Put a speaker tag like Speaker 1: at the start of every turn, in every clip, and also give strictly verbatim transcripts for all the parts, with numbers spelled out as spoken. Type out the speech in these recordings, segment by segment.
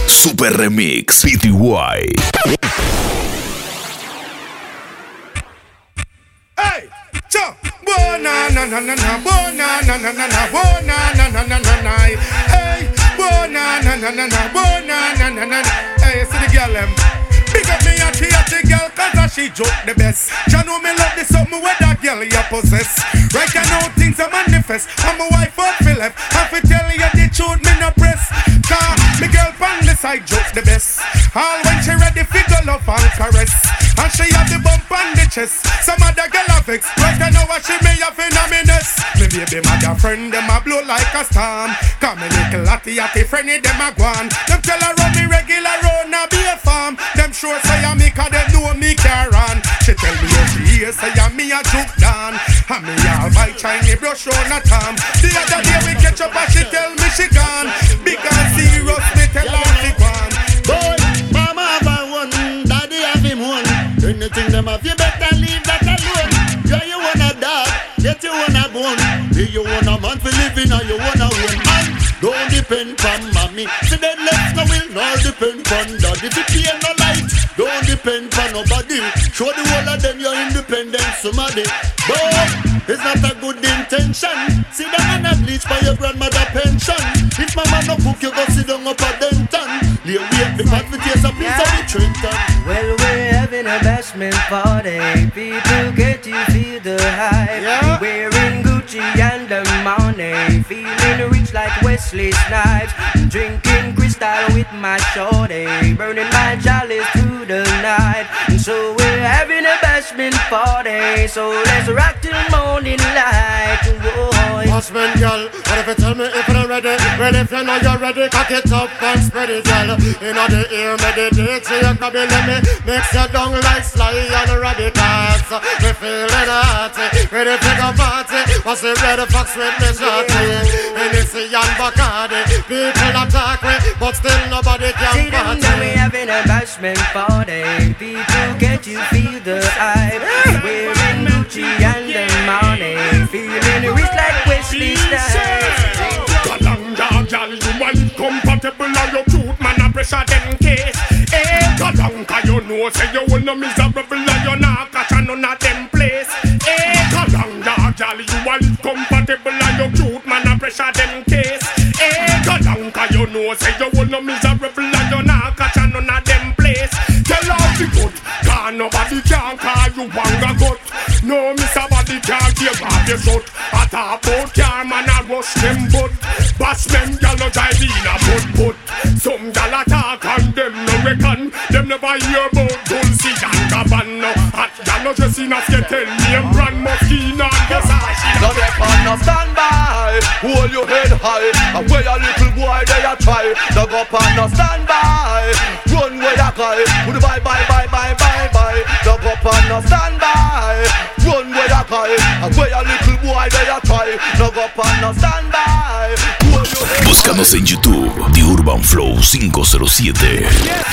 Speaker 1: Super Remix P T Y.
Speaker 2: Hey, chop, bona na na na na, bona na na na na, bona na na na na na. Hey, bona na na na na, bona na na na na. Hey, see the girl them. Big up me a the girl cause she joke the best. Ya know me love this something where that girl you possess. Right now things are manifest. I'm a wife of Philip. I fi tell you the truth me no press. Cause me girl pan the side joke the best. All when she ready fi go love and caress. And she have the bump on the chest. Some other girl have vex. Right now what she may have in a minute. Me baby mother friend them a blow like a storm. Come me little atty atty friendly them a gwan. Them tell her run me regular round a be a farm. Them sure say I me cause they know me care on. She tell me how she hear say I me a juke down. And me all my Chinese brush on a tom. The other day we catch up and she tell me she gone. Big and serious me tell her she gone.
Speaker 3: Boy, mama have a one, daddy have him one. Anything them have you better leave that alone. Yeah, you want a dog, get you want a bone. Yeah, you want a man for living or you want a one. And don't depend on mommy. See then left no will nor depend on daddy. If you pay no light, don't depend on nobody. Show the whole of them you're independent somebody. But it's not a good intention. See them and a bleach by your grandmother pension. If mama no cook you go sit down up a denton. Lay wait the pot with taste a piece of the Trenton.
Speaker 4: Well, we're having a bashment party. People get you feel the hype.
Speaker 3: Yeah.
Speaker 4: Wearing Gucci and the money. Feeling rich like Wesley Snipes. Drinking crystal with my shorty. Burning my chalice through the night. And so we're having a bashment party. So let's rock till morning light. Whoa.
Speaker 3: Bashment girl, what if you tell me if you're ready? Well, if you know you're ready, cock it up and spread it, girl. In the ear, meditate, so you can be let me mix your down like Sly and Radicals. We feeling hot, ready to go party. What's the red fox with me shorty? And it's a young Bacardi. People attack me, but still nobody can
Speaker 4: See them
Speaker 3: party.
Speaker 4: know we having a bashment party. People get you feel the hype. Wearing Gucci and the money. Feeling rich like Wesley Snipes.
Speaker 2: Kalanga, girl, you want compatible and you cute, man, a pressure them case. Eh, Kalanga, you know, say you will no miserable and you not catch none of them place. Eh, Kalanga, girl, you want compatible and you cute, man, a pressure them case. Eh, Kalanga, you know, say you will no miserable and you not catch none of them place. Tell all the good, cause nobody can call you wanga gut. No, Mister Body can't give up your shot. At a boat car, man, I rush them butt. Bash them, y'all no drive in a boat boat. Some y'all attack and them no reckon. Them never hear about Dulce and Gabbana. Hot y'all no dress enough, you tell me I'm brand Moschino and Versace.
Speaker 5: Now they on stand by, hold your head high. And where a little boy they a try. Now go on no stand by, run where you cry. Would bye bye bye bye bye bye. Now go on no stand by, run where you cry. And where a little boy they a try. Now go on no stand by.
Speaker 1: Búscanos en YouTube, The Urban Flow cinco cero siete.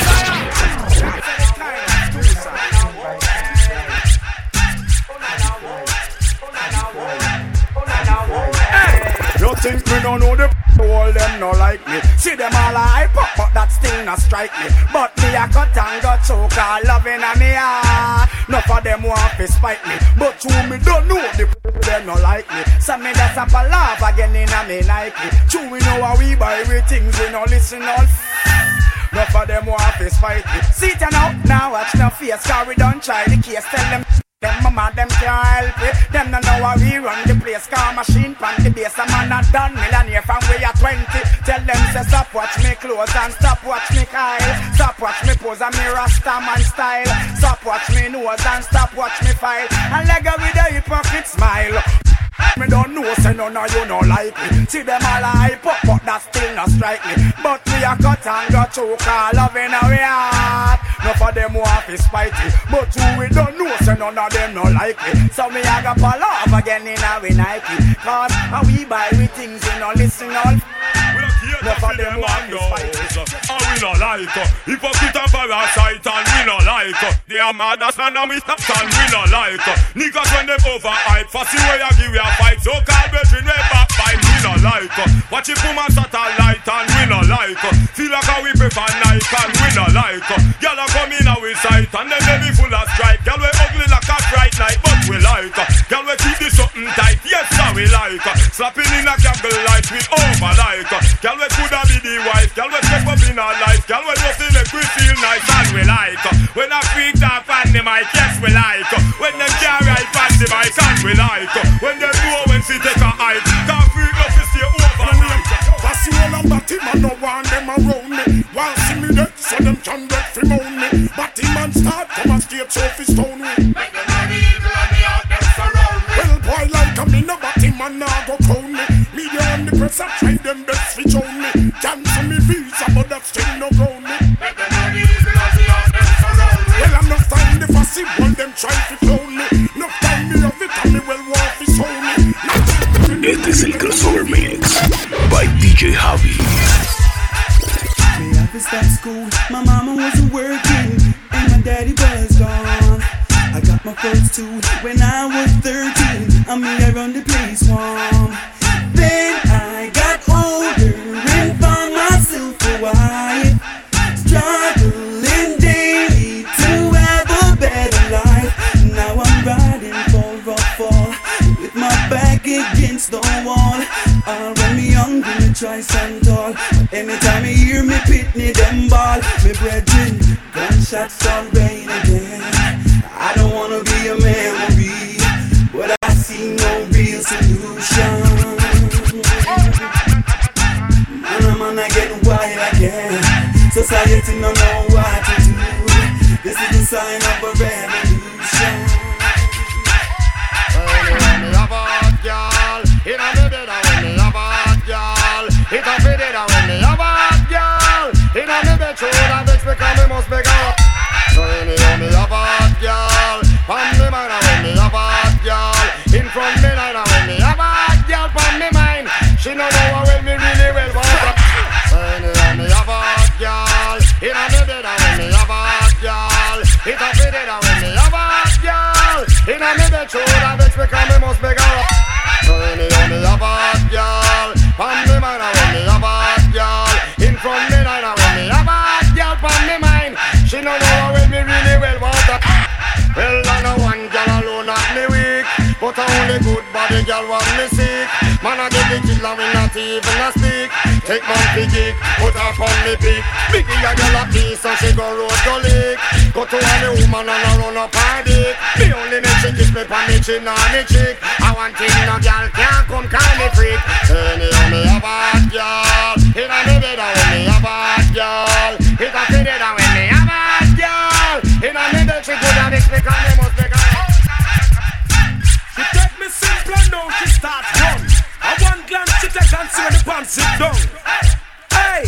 Speaker 2: You think me don't know the all them no like me. See them all a hype up, but that still not strike me. But me a cut and got choke all loving a me heart. None of them want to spite me, but you me don't know the them no like me. So me that's up a laugh again in a me Nike. True we know how we buy we things, we no listen all. None of them want to spite me. See it now, now watch no face, cause we don't try the case. Tell them them mama, them can't help it. Them don't know how we run the place. Car machine pan the base. A man a done millionaire from way at twenty. Tell them say stop watch me clothes and stop watch me Kyle. Stop watch me pose and me Rasta man style. Stop watch me nose and stop watch me file. And leg with a hypocrite smile. Me don't know, say none of you no like me. See them all a hype up, but that still not strike me. But me a cut and got choke all loving a way heart. None of them want to spite me, but you we don't know, say none of them no like me. So me a go pull off again in a we Nike. Cause how we buy we things, you know listen all. None of them want to spite me.
Speaker 6: And we no like her. Hypocrite and parasite and we no like her. They are mad as man and we stop and we no like her. Niggas when them overhype, fussy way I give you a fight. So call between way back fight, we no like her. Watch it from a satellite and we no like her. Feel like how we prefer night and we no like her. Girl a come in our sight and then they be full of stripe. Girl we ugly like a bright light but we like her. Girl we keep this something tight, yes sir we like her. Slapping in a candle light we over like her. Girl we coulda be the wife, girl we step up in our life. Girl we just make we feel nice and we like her. When a freak talk on the mic, yes we like her. When them can't ride on the mic and we like her. When them know when she take a hike, can't freak up to stay over night.
Speaker 2: That's the whole of Batty man no want them around me. While see me dead so them can get free moan me. Batty man start come and straight so fi stone me. Make them money evil and me out them surround me. Well boy like a me no Batty man now go crown me. Media and the press a try them best fi show me. Cancel me visa but that still no ground me. Make them money evil and me out them surround me. Well I'm not time the fussy one them try fi clone me. No time me of it and me well want fi show me.
Speaker 1: Este es el Crossover Mix by D J Javi.
Speaker 7: Me have to start school. My mama wasn't working and my daddy was gone. I got my first two when I was thirteen. I mean I run the place warm. Then I got older and found myself a wife, struggling daily to have a better life. Now I'm riding for a fall with my back against the wall. All when me young, me try stand tall. But anytime you hear me pitney them ball, me brethren, gunshots start rain again. I don't wanna be a memory, but I see no real solution. Man, I'm on getting wild again. Society don't know what to do. This is the sign of a revolution.
Speaker 3: When me have a hot girl, it a me better when me have a hot girl. It a me better when me have a hot girl. It a me better that makes me come, me must be gone. So when me have me have a hot girl, from me mind and when me have a hot girl, in front me line and when me have a hot girl from me mind, she know know how well me really well want. So when me have me have a hot girl, it a me better when me have a hot girl. It a me better when me have a hot girl. In a me better that makes me come, me must be gone. So when me have me have a hot girl, from me mind and when me have a hot girl, in front me line and when me have a hot girl from me mind, she know know how well me really well want. Well, I know one girl alone at me weak, but I only good body girl want me sick. Man, I get the killer when not even a stick. Take man big kick, put her on me pick. Biggie a girl a piece so she go road go lick. Go to any woman and I run up her dick. Me only make she kiss me pa me chin and me cheek. I want thing no girl can't come call me freak. Anyhow me have a hot girl, it a me better when me have a hot girl. It a me better when me have a hot girl. It a me better she good and makes me come, me must be gone.
Speaker 2: She take me simple and now she start run. I one glance she take and see when the pants sit down. Hey,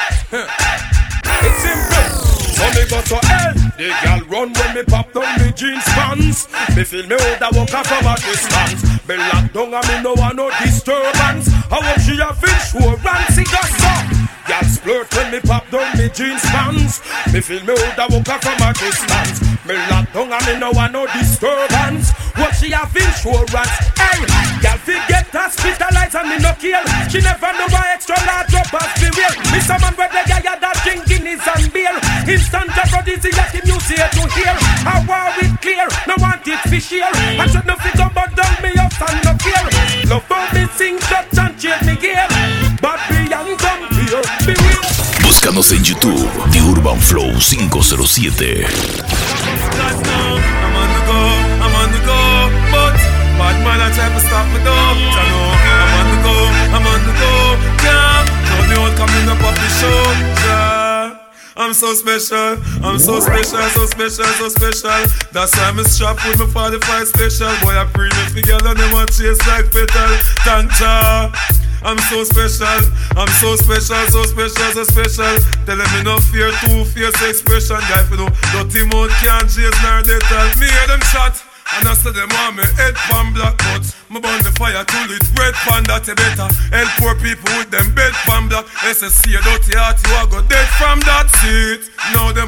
Speaker 2: it's simple. So me go to hell. The girl run when me pop down the jeans pants. Me feel me hold a walk off from a distance. Me lock down and me no want no disturbance. I want she a fish who run see got some. Girl splurt when me pop down the jeans pants. Me feel me hold a walk off from a distance. Me lock down and me no want no disturbance. What she have insurance? Hey, girl forget hospitalized and me no kill. She never know why extra large up as the real. Me some man where the guy a that drink Guinness and beer. Instant aphrodisiac him you see to hear. I want it clear, no want it for share. I should no fit up but down me up and no fear. Love how me sing shots and change me gear. But beyond come fear, be real.
Speaker 1: Búscanos en YouTube, The Urban Flow cinco cero siete.
Speaker 6: Bad man I try to stop me though. I know I'm on the go, I'm on the go. Yeah, don't be all coming up off the show. Yeah, I'm so special, I'm so special, so special, so special. That's why I'm strapped with my forty-five special. Boy I pre me together and them want chase like petal. Thank ya. I'm so special, I'm so special, so special, so special. Tell them me no fear, two fierce expression. Guy for no dirty mouth can't chase nor they tell me hear them shot. And I said them want me head pan black but me burn the fire till it red pan that you better help poor people with them bed pan black. S S C a dirty heart you a go dead from that seat. Now them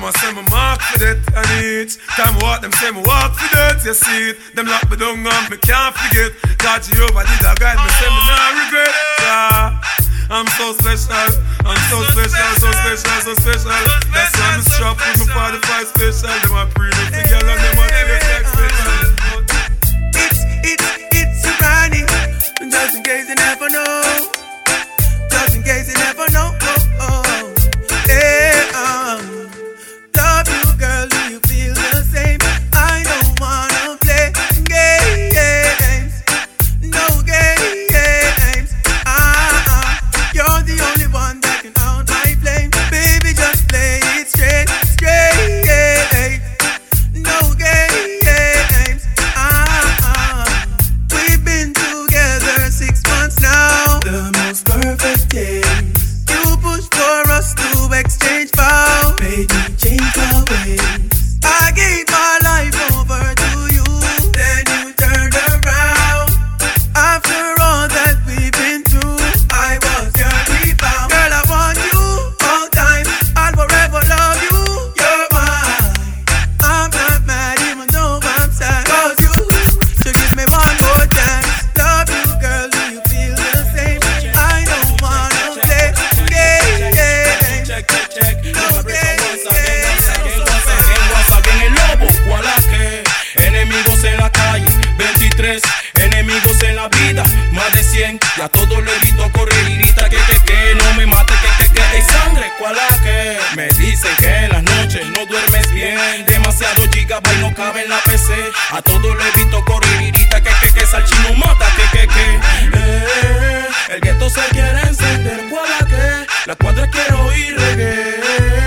Speaker 6: Them a say me mark for that. And each time I walk, them say me walk for that. You see it, them lock me down and me can't forget. God Jehovah did a guide me, say me not regret. Yeah, I'm so special, I'm so special, so special, so special. That's why I'm strapped with my forty-five special. Them a pre-love the girl and them a taste like special.
Speaker 8: It's, it's, it's a Ronnie. Just in case you never know. Just in case you never know. Oh, oh. Hey, um, love you, girl. Do you feel the same? I don't wanna play games. No games. Ah, ah. You're the only one that can out my flame. Baby, just play it straight, straight. No games. Ah, ah. We've been together six months now. The most perfect days. You pushed for us to exchange vows. Made me change my ways. I gave my life over to you. Then you turned around. After all that we've been through, I was your rebound. Girl, I want you all time. I'll forever love you. You're mine. I'm not mad even though I'm sad. Cause you should give me one more chance. Love you, girl, do you feel the same? I don't wanna play games.
Speaker 9: Check, check, check.
Speaker 8: No games.
Speaker 9: En el lobo, voilà que enemigos en la calle, veintitrés enemigos en la vida, más de cien, ya todo lo evito correr y grita que que que no me mate que que que hay sangre, cuala que me dicen que en las noches no duermes bien, demasiado gigabyte no cabe en la P C, a todo lo evito correr y grita que que que salchino mata que que que eh, el gueto se quiere encender, cuala que la cuadra quiero oír reggae.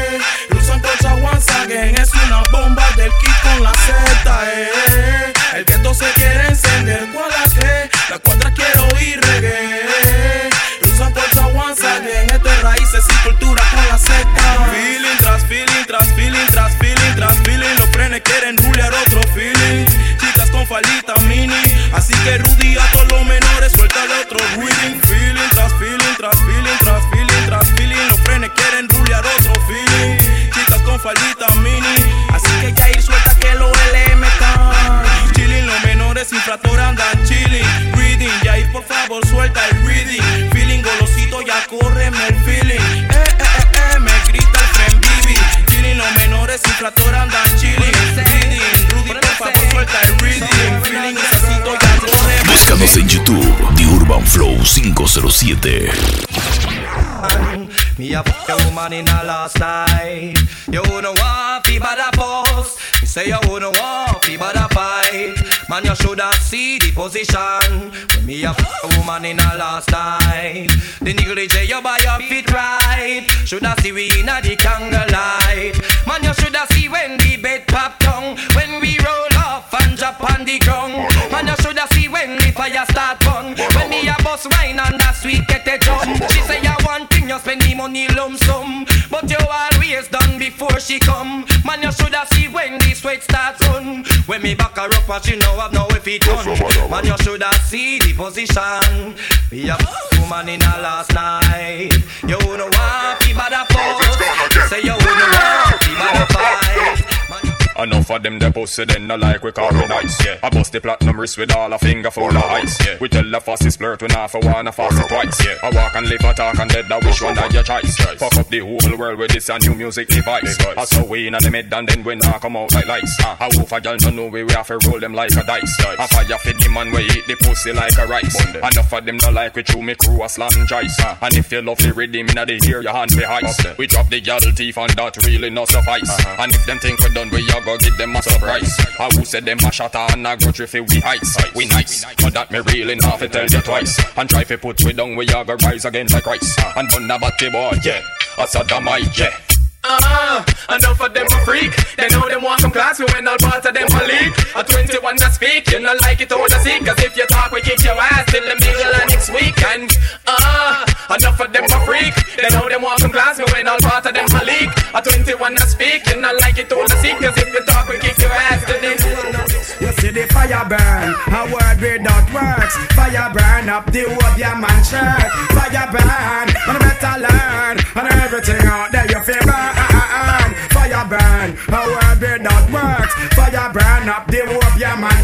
Speaker 9: Es una bomba del kit con la Z, eh. El gueto se quiere encender, ¿cuál es que? La cuadra quiero oír reggae. Usan fuerza once again, esto es raíces y cultura con la Z. Feeling tras feeling, tras feeling, tras feeling, tras feeling. Los frenes quieren rulear otro feeling. Chicas con faldita mini, así que Rudy a todos los menores suéltale otro reading. Feeling tras feeling, tras feeling, tras feeling, tras feeling. Los frenes quieren rulear otro feeling. Chicas con faldita mini, así que ya ir suelta que los L M están chilling, los menores infractor andan chilling. Reading, ya ir por favor suelta el reading. Feeling golosito, ya córreme el feeling. Eh, eh, eh, eh, me grita el friend Bibi. Chilling, los menores infractor andan chilling. Reading, Rudy por favor suelta el reading. Feeling golosito, ya córreme.
Speaker 1: Búscanos en YouTube, The Urban Flow cinco cero siete.
Speaker 4: Me a fuck a woman in a last night. You wouldn't want fi bada post. Me say you wouldn't want fi bada fight. Man, you shoulda see the position. When me a fuck a woman in a last night. The nigga say you buy your feet right. Shoulda see we inna the candlelight. Man, you shoulda see when the bed pop down. When we roll off and drop on the ground. Man, you shoulda see when the fire start burn. When me a bust wine and that sweet get a jump. She say you want thing, you spend the money lump sum. But you always done before she come. Man, you shoulda see when the sweat start run. When me back her up, but she know have no if it done. Man, you shoulda see the position. Me a woman in a last night. You wouldn't want fi bada post. Say you wouldn't want fi bada fight.
Speaker 10: Enough of them the pussy then no like we call it nice, yeah. I bust the platinum wrist with all a finger full of ice, yeah. We tell the fussy flirt we not for one, a fussy twice, yeah. I walk and live a talk and dead, I wish one of your choice. Fuck up the whole world with this a new music device. I saw we in the mid and then we not come out like lights. Uh, I wolf a girl no know we, we have to roll them like a dice. I fire fit the man we eat the pussy like a rice. Enough of them no like we chew me crew a slam jice. Uh, and if you love the rhythm inna the ear, your hand be heist. We drop the girl teeth and that really not suffice. Uh-huh. And if them think we done, we a go give them a surprise. I who said them a shatter and a grudge if we heights. We nice, but that me really not fi tell you twice. And try fi put we down, we a go rise against like Christ. And done a batty boy, yeah, a sodomite, yeah.
Speaker 11: Uh, enough of them a freak. They know them want some class, we when all part of them a leak. A twenty-one that speak, you not like it all the sick. Cause if you talk, we kick your ass till the middle of next week. And uh, enough of them a freak. They know them want some class, we when all part of them a leak. A twenty-one that speak, you not like it all the sick. Cause if you talk, we kick your ass till the
Speaker 2: you see the fire burn, a word without words. Fire burn up the whole your man shirt. Fire burn, and I better learn. And everything out there you feel burn. Fire burn,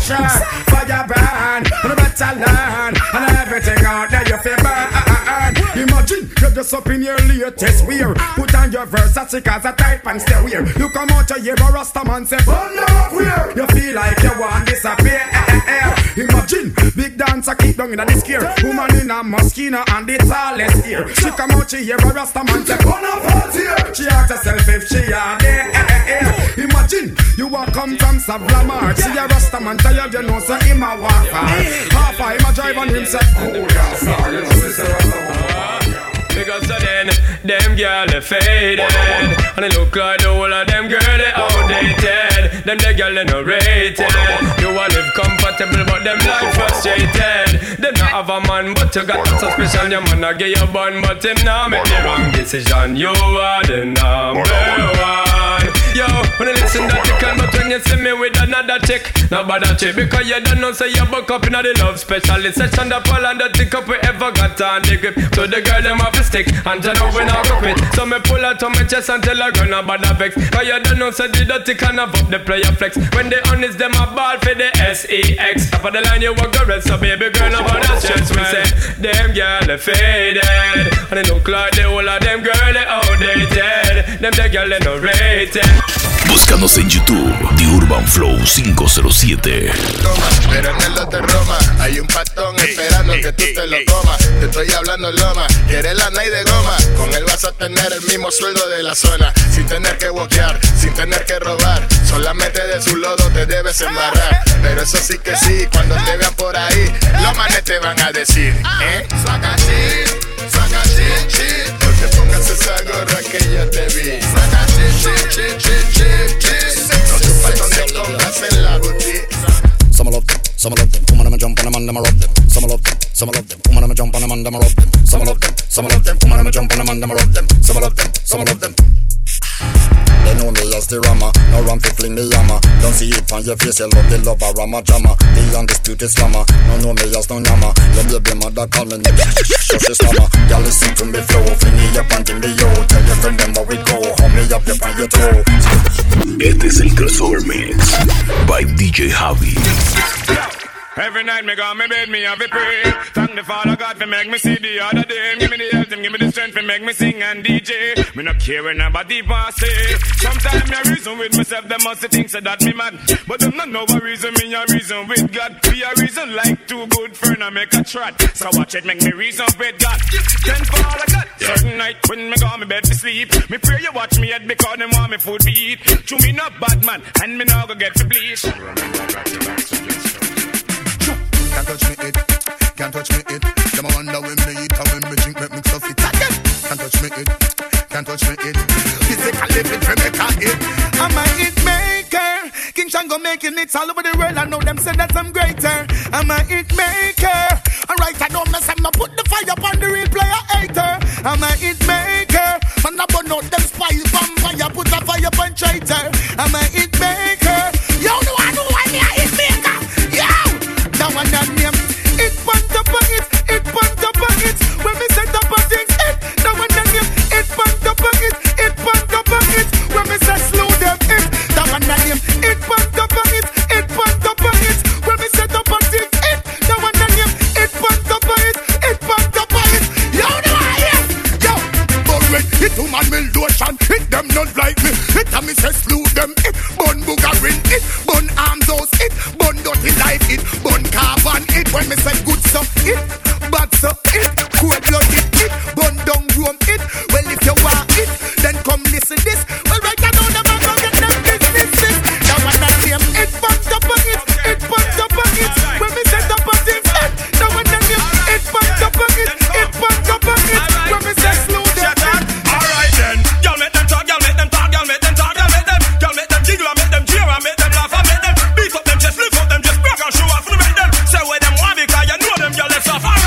Speaker 2: passion. Fire burn, you better learn. And everything out there you feel burn. Imagine you're just up in your latest wear. Put on your Versace cause a type and stay weird. You come out to hear a Rasta man say burn up weird. You feel like you want disappear. Imagine big dancer keep down in the scare. Woman in a Moschino and the tallest ear. She come out to hear a Rasta man say burn up out here. She ask herself if she are there. Imagine you walk come from Savlamar. See a Rasta man tired you know so him a walk hard. Half a him a drive on him say oh yeah sorry.
Speaker 11: Because of then, them girl they faded. And they look like the whole of them girl they outdated. Them the girl they no rated. You want live comfortable but them life frustrated. Them not have a man but you got that suspicion. Your man a get your bun but him now make the wrong decision. You are the number one. Yo, when you listen that you can, but when you see me with another chick, not bad at chick, because you don't know say you buck up in the love specialist section. The fall and the tick up we ever got on the grip. So the girl them have to stick, and you know we not go quit. So me pull out on my chest and tell her girl not bad at vex. Cause you don't know say the dirty can have up the player flex. When they honest them a ball for the S E X. Top of the line you walk the rest, so baby girl no bother stress. We say, them girl they faded, and they look like the whole of them girl they outdated. Them the girl they no rated.
Speaker 1: Búscanos en YouTube, The Urban Flow cinco cero siete.
Speaker 12: Toma, pero en el de Roma hay un patón esperando que tú te lo comas. Te estoy hablando loma, quieres la night de goma. Con él vas a tener el mismo sueldo de la zona, sin tener que boquear, sin tener que robar. Solamente de su lodo te debes embarrar. Pero eso sí que sí, cuando te vean por ahí, los manes te van a decir, ¿eh? Saca shit, saca shit, shit. No te pongas esa gorra que ya te vi. Saca shit, shit, shit, shit, shit, shit. No te pasos de compras en la boutique.
Speaker 13: Some love them, some love them. Woman, I'ma jump on them and I'ma rob them. Some love them, some love them. Woman, I'ma jump on them and I'ma rob them. Some love them, some love them. Woman, I'ma jump on them and I'ma rob them. Some love them, some love them. They know me as the Rama, no ram to fling the yama. Don't see it on your face, you love the lover, Rama Jama. The undisputed slammer, no know me as no yama. Your baby mother call me nigga, so she slammer. Y'all listen to me flow, fling me up and give me yo. Tell your friend them how we go, hold me up, you on your toe.
Speaker 1: Este es el Crossover Mix by D J Javi.
Speaker 14: Every night me go me bed, me have a pray. Thank the Father God for make me see the other day. Give me the health and give me the strength for make me sing and D J. Me not care when nobody pass say. Sometimes me a reason with myself, them must think so that me mad. But them not know a reason, me a reason with God. Be a reason like two good friends I make a trot. So watch it make me reason with God. Then Father God, certain night when me go me bed to sleep, me pray you watch me head because them want me food to eat. To me not bad man, and me now go get to bleach.
Speaker 3: Can't touch me it, can't touch me it. Them a wonder when me eat and when me drink, make me stuff it again. Can't touch me it, can't touch me it. Physically fit for make a hit. I'm a hit maker. King Shango making hits all over the world. I know them say that I'm greater. I'm a hit maker. Alright, I don't mess up. I put the fire upon the real player hater. I'm a hit maker. Man, I burn out them spy vampire. Put a fire upon traitor. I'm a hit maker. Yo, no I know why me a hit maker. Yo. That one that name, it punt up on it, it punt up on it. When we set up on things, it. That one that name, it punt up on it, it punt up on it. When we set slow them, it. That one that name, it punt up on it, it punt up on it. When we set up on things, it. That one that name, it punt up on it, it punt up on it. Yo, no I hear, yo. But when it to man will lotion, it them not like me. It a me say slew them, it. Bun boogerin, it. Bun arms house, it. Bun dirty life, it. Bun carbon, it. When me say good so, it. Bad so, it. Cold blood, it. It. Bun down room, it. Well if you want it, then come listen this. Well right now them a go get them businesses. That one that name, it pumped up on it. It pumped up on it. When me set up on things, it. That one that name, it pumped up on it. It pumped up on it. When me say slow them.
Speaker 14: Alright then, y'all make them talk, y'all make them talk, y'all make them talk, y'all make them, y'all make them jiggle, make them cheer, make them laugh, make them beat up them chest, lift up them chest, break and show off, make them say where them want because you know them y'all left off.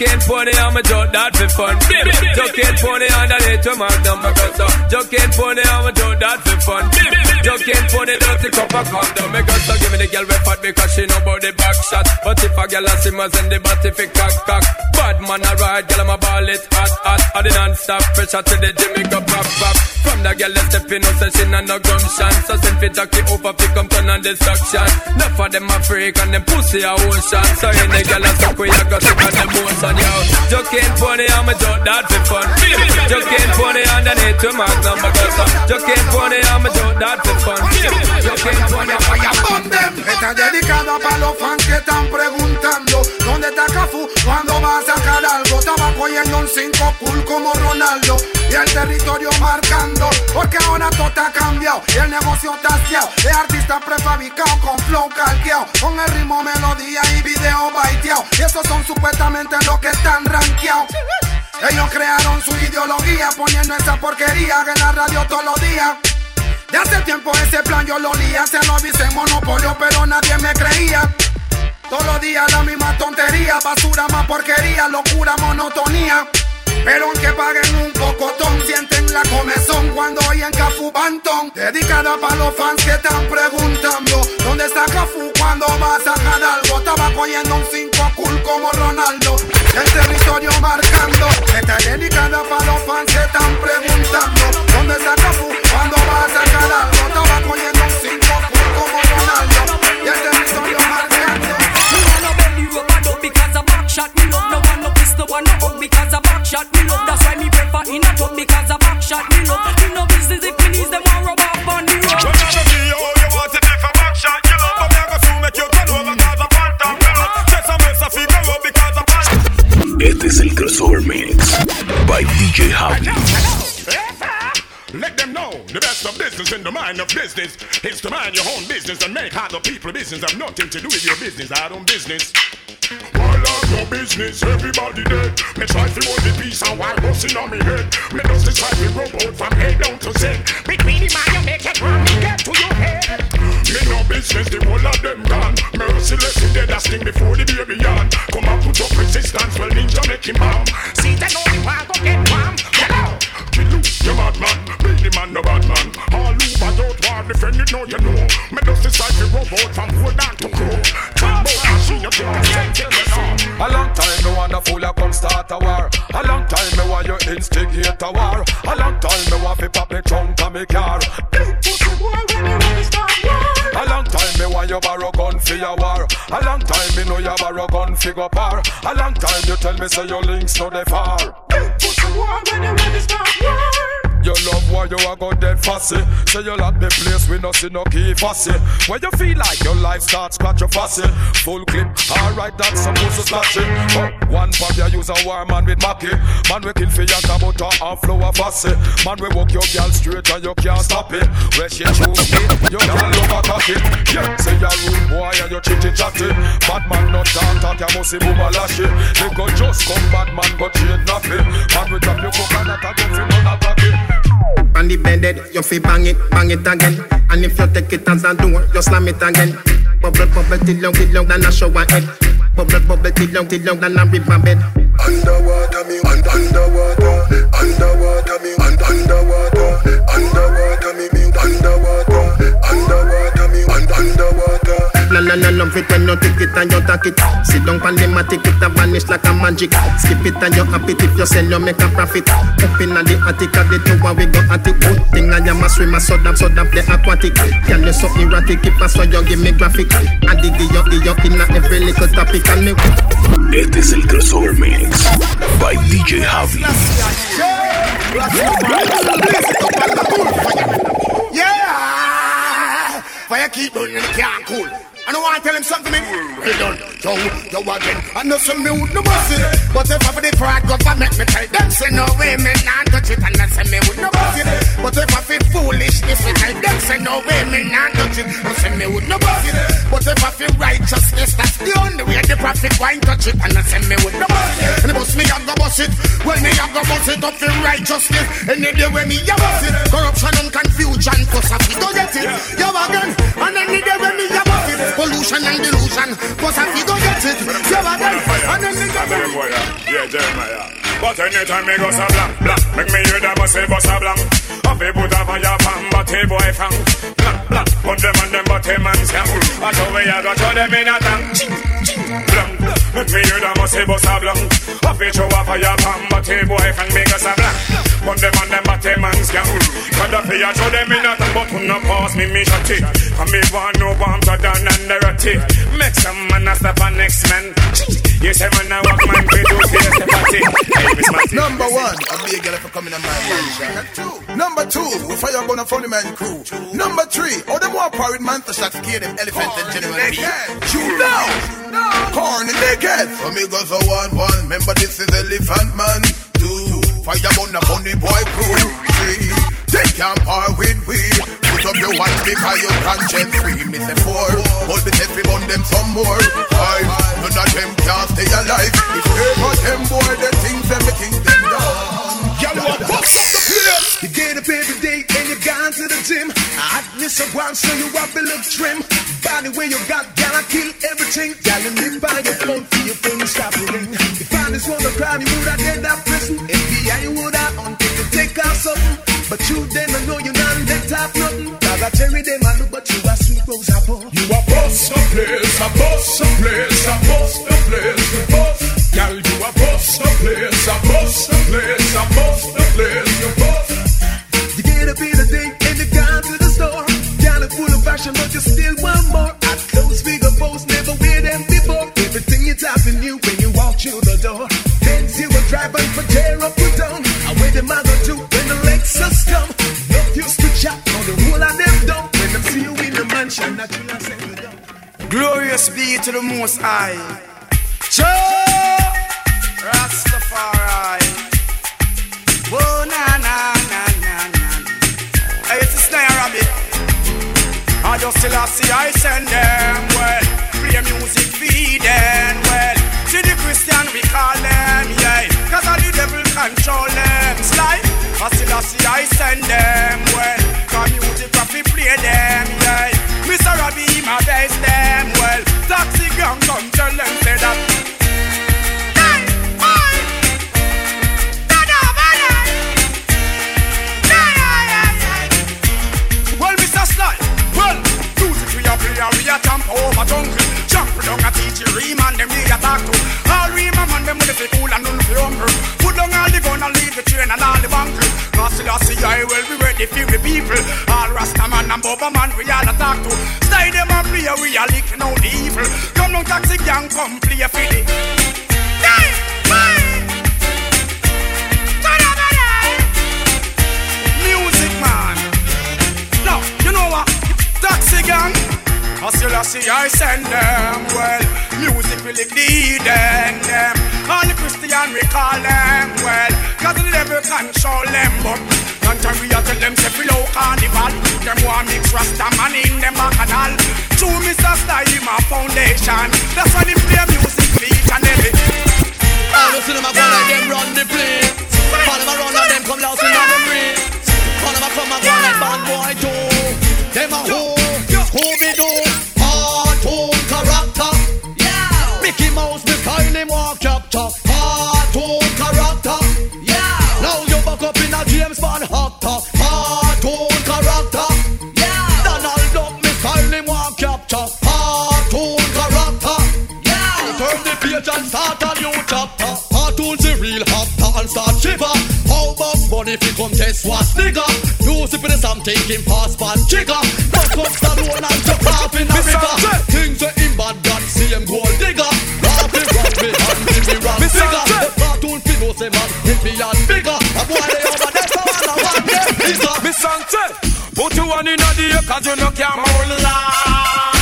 Speaker 15: Joking pony, I'm a joke that for fun. Joking pony underneath to Magnum, my gutter. Joking pony, I'm a joke that for fun. Joking pony, dirty cup of condom. My gutter give me the girl with fat because she know about the back shot. But if a girl a simmers in the body fi cock cock. Bad man a ride, girl I'm a ball it hot hot. I the non-stop pressure to the gym, make up pop pop. From the girl that step in, no say she not no gumption. So send fi jockey over fi come turn on destruction. Enough of them a freak and them pussy a ocean. So in the girl a suck we a go sick on them motion, yo. Joking pony, I'm a joke that for fun. Joking pony underneath to Magnum, my gutter. Joking pony, I'm a joke that for fun. Joking pony, I'm a joke that for fun.
Speaker 2: Está dedicada para los fans que están preguntando ¿dónde está Cafú? ¿Cuándo va a sacar algo? Estaba cogiendo un cinco cool como Ronaldo y el territorio marcando porque ahora todo está cambiado y el negocio está hastiado de artistas prefabricados con flow calqueado con el ritmo, melodía y video baiteado y esos son supuestamente los que están rankeados. Ellos crearon su ideología poniendo esa porquería en la radio todos los días. De hace tiempo ese plan yo lo lía, se lo hice monopolio pero nadie me creía. Todos los días la misma tontería, basura más porquería, locura, monotonía. Pero aunque paguen un pocotón, sienten la comezón cuando oyen Cafú Bantón. Dedicada para los fans que están preguntando ¿dónde está Cafú? ¿Cuándo va a sacar algo? Estaba cogiendo un cinco cool como Ronaldo, el territorio marcando. Está dedicada para los fans que están preguntando ¿dónde está Cafú? ¿Cuándo va a sacar algo? Estaba cogiendo un cinco cool como Ronaldo, y el territorio marcando.
Speaker 16: Because a back shot me love, no one no kiss, no one no hug because a back shot me love. That's why me prefer in a tub because a back shot me love. You know business if me needs them one rub up on the road.
Speaker 14: When I go see you, you want to be for back shot you love, but me I go soon make you turn over because a phantom me love. Just a mess of figure up because a phantom.
Speaker 1: Este es el crossover mix by D J Javi.
Speaker 14: Let them know the best of business in the mind of business is to mind your own business and make other people business have nothing to do with your business. I don't business. All of your business, everybody dead. Me try to hold the peace and while busting on me head. Me just decide to rub out from head down to Z. Between the man you make it wrong, you get to your head. Me no business, the whole of them gone. Merciless, the dead as thing before the baby yawn. Come and put up resistance, well ninja make him bomb. See that only one go get warm. Hello. Kill you, you bad man. Be the man, no bad man. All who bad out war, defend it, now you know. Me just decide to rub out from whole down to crow. Talk about machine, you think I can't take it on.
Speaker 17: A long time me want a fool you come start a war. A long time me want you instigate a war. A long time me want fi pop me trunk and me car. Big pussy boy when you ready start war. A long time me want you borrow gun for your war. A long time me know you borrow gun fi go par. A long time you tell me say your links no dey far. Big pussy boy when you ready start war. You love why you a go dead fussy. Say you lock the place we no see no key fussy. When you feel like your life starts scratch your fussy. Full clip, alright that's supposed to scratch it. But one pop you use a war man with Mackie. Man we kill for yanka butter and flour fussy. Man we walk your girl straight and you can't stop it. Where she choose it, you can't love a cocky. Yeah, say you rude boy and you chitty chatty. Bad man not talk talk you must see boom a lashy. They go just come bad man go trade nothing. Man we drop your coconut and go fi none attack it.
Speaker 18: On the bended, you fi bang it, bang it again. And if you take it as a door, you slam it again. Bubble, bubble, till long, till long, than a shower head. Bubble, bubble, till long, till long, than a river bed.
Speaker 12: Underwater me, un- underwater, underwater me, un- underwater, underwater me, me, underwater, underwater me, un- underwater.
Speaker 18: La la la love it when you take it and you take it. Sit down pan the matic, it a vanish like a magic. Skip it and you happy if you sell you make a profit. Up in the attic of the tower we go at it. Good thing I am a swimmer, so that so that the aquatic. Can you so erratic if I saw you give me graphic. I dig you, dig you in every little topic and me.
Speaker 1: Este es el crossover mix by D J Javi.
Speaker 2: Yeah, fire keep burning, it can't cool. I don't want to tell him something, me. He done, yo, yo again. I know some me would no mercy. But if I for the pride government, me tell them say no way, me not touch it. And I say me would no mercy. But if I feel foolishness, me tell them say no way, me not touch it. I say me would no mercy. But if I feel righteousness, that's the only way the prophet won't touch it. And I say me would no mercy. And the boss me a go
Speaker 19: go bust it. Well, me a go bust it up in righteousness. Any day when me a bust it, corruption and confusion, cause I fi go get it. You again, and any day when me a bust it, pollution and delusion, cause I fi go get it. You again, and any day when me.
Speaker 14: Yeah, Jeremiah. But anytime me go so blank, blank, make me hear them a say bust a blank. If they put a fire pan, but a boy fang. Blank, blank, put them on them, but a man scam. That's how we a go throw them in a tank. Blank, make me hear them a say bust a blank. If they throw a fire pan, but a boy fang, make us a blank. Put them on them, but a man scam. Cause the fear throw them in a tank, but who no pass me, me shut it. And me want no bombs are done and the rotty. Make some man a step on next man. Yes, a man a walk man, we do see a step at it.
Speaker 20: Number one, I'll be a girl for coming on my mansion. Number two, we fire on a funny man crew. Number three, all them more powered man to shot scare them elephant and general beef. You know, corn and naked. For me goes a one one. Remember this is elephant man. Two, fire on a funny boy crew. Three, they can't par with we. Put up your watch because your conscience free. Me say four, hold the test we on them some more. Five, none of them can't stay alive. If they got them boy, they think everything them done.
Speaker 19: Y'all box up the place.
Speaker 21: You get up every day and you gone to the gym. I miss a one so you up and look trim. Body where you got, gotta kill everything. Y'all live by your phone for your phone stop ring. If I just want to crime, you would have dead that prison. F B I, you would have on take to take out something. But you then I know you're not that top nothing. Cause I tell you them I look but you are sweet rose apple.
Speaker 17: You a boss the place, a boss the place, a boss the place, a boss. Girl, you a boss the place, a boss the place, a boss the place, a boss.
Speaker 21: You get up in the day and you gone to the store. Girl, it's full of fashion but you still want more. At close figure posts, never wear them before. Everything you tapping new when you walk through the door. Then you will drive and for tear up your down. I wear them other two when the Lexus come. Not used to chat on the whole of them down. When them see you in the mansion, that you not settle down.
Speaker 2: Glorious be to the Most High. Joe Rastafari. Whoa, na na na na na. Hey, it's a snare rabbit. I just still I see I send them. Well, play music feed them. Well, see the Christian we call them, yeah. Cause all the devil control them. Slide. I still I see I send them. Well, cause music we play them, yeah. Mister Robbie, my best them. Well, taxi gang come tell them say that. We a jump over jungle, jump down a teach you ream and them we a talk to. All ream and man them with the cool and none for hunger. Put down all the gun and leave the train and all the bunker. Cause I see I will be ready for the people. All Rasta man and Boba man we all a talk to. Stay them and play we a licking out the evil. Come down taxi gang come play a filly. Hey, hey. Music man. No, you know what? Taxi gang. I still I see I send them. Well, music will lead them. All the Christian we call them. Well, cause the devil control them. But one time we tell them say below carnival. Them want mix Rasta man in them bacchanal. True Mister Style my foundation. That's why they play music each and every.
Speaker 5: All the cinema go like them run the place. All them a run and them come loud in on them race. All them a come and go like bad boy too. Them a hoe. Who me do? Cartoon character. Yeah. Mickey Mouse, me style him walk chapter. Cartoon character. Yeah. Now you back up in a James Bond actor. Cartoon character. Yeah. Donald Duck, me style him walk chapter. Cartoon character. Yeah. Turn the page and start a new chapter. Cartoon's the real actor and start shiver. How about money if you come test what nigga? You sip in some thinking pass pan jigger. Back up Stallone and jump off in the river. Things are in bad God, see him gold digger. Rafi, Rafi, and Jimmy Ram figure. The cartoon finno say man, hit me and bigger. A boy they over there for all I want them bigger.
Speaker 14: Miss Sante, put you one in a day cause you no can hold long.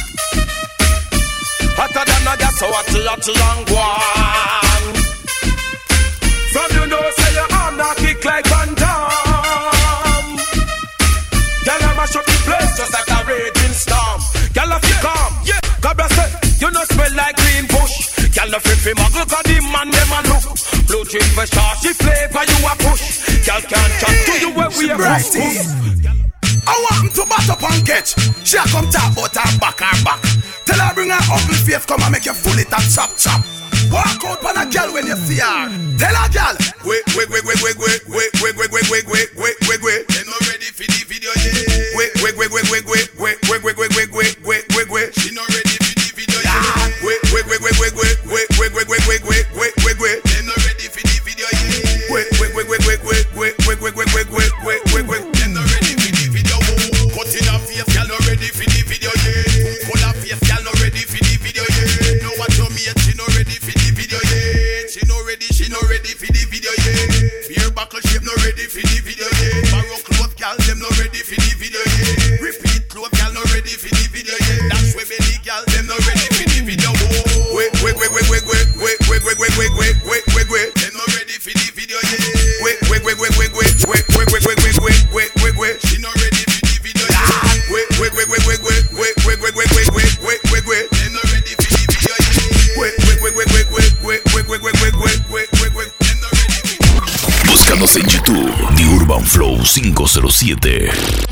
Speaker 14: Hotter than a gas so hot to hot and guan. From you know say your arm not kick like Van Damme. Girl I mash up the place just like a raging storm. Girl I feel calm, yeah. God bless it, you know smell like green bush. Girl I feel fi muggle cause the man dem a look. Blue drink for star. She flavor you a push. Girl can't chat to you where we are.
Speaker 20: I want to bat up and catch. She a come talk about her back, her back. Tell her bring her ugly face, come and make you full it and chop chop. Walk out on a girl when you see her. Tell her girl, wait, wait, wait, wait, wait, wait, wait, wait, wait, wait, wait, wait, wait, wait, wait. They not ready for the video yet. Wait, wait, wait, wait, wait, wait, wait, wait, wait, wait, wait, wait, wait, wait, wait. She not ready for the video yet. Wait, wait, wait, wait, wait, wait, wait, wait, wait, wait, wait, wait, wait, wait, wait. They not ready for the video yet. Wait, wait, wait, wait, wait, wait, wait, wait, wait, wait, wait, wait, wait, wait, wait. They not ready for the video. Cut in her face, girl not ready for the video yet. Cut her face, girl not ready for the video yet. Know what you mean? She not ready for the video yet. She not ready, she not ready for the video yet. Beer buckle shape not ready for the video yet. Borrow clothes, girl them not ready for the video yet. Repeat clothes, girl not ready for the video yet. That's where belly girl them not ready for the video. Wait, wait, wait, wait, wait, wait, wait, wait, wait, wait, wait, wait, wait, wait, wait. Them not ready for the video yet. Wait, wait, wait, wait, wait, wait, wait, wait, wait, wait, wait, wait, wait, wait, wait. She not ready for the video yet. Wait, wait, wait, wait, wait, wait, wait, wait, wait, wait, wait, wait, wait, wait, wait. Them not ready for the video yet. Wait, wait, wait, wait, wait, wait, wait, wait, wait, wait, wait, wait, wait, wait, wait.
Speaker 1: Búscanos en YouTube, The Urban Flow cinco cero siete.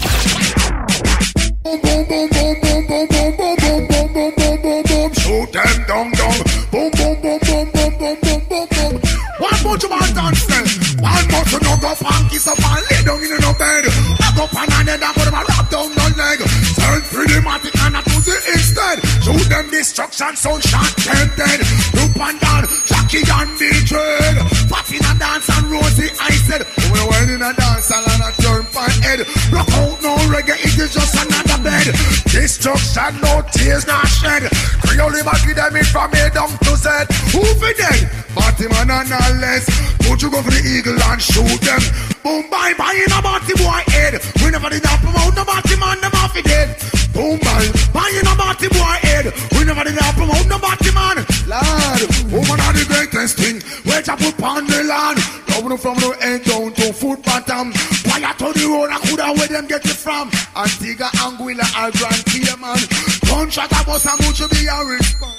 Speaker 19: Boom, boom, boom, boom, boom, boom, boom, boom, boom, boom, boom, boom, boom, boom. Shoot them down, down. Boom, boom, boom, boom, boom, boom, boom, boom, boom. One bunch of man dance then. One bunch of no go funky so and lay down in no bed. I go pan and then I put them a wrap down no leg. Turn pretty matic and I do the instead. Shoot them destruction, sound shot, tempted. Loop and down, Jackie and D-Trade. Pop in a dance and Rosie, I said. When we're in a dance and I turn my head. Rock out no reggae, it is just another bed. Destruction, no tears, not shed. Creole Mackie them in from A down to Z. Who for dead? Party man and not less. Put you go for the eagle and shoot them. Boom, bye, bye in a party boy head. We never did that promote no party man, them off it dead. Boom, bye, bye in a party boy head. We never did that promote no party man. Lord, woman are the greatest thing. Where you put on the land. Down from the end down to foot bottom. Why I told the road I could have where them get it from. Antigua, Anguilla, or Grand Cayman. Gunshot a bus and much to be a response.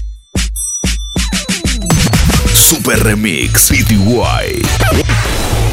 Speaker 1: Super Remix P T Y.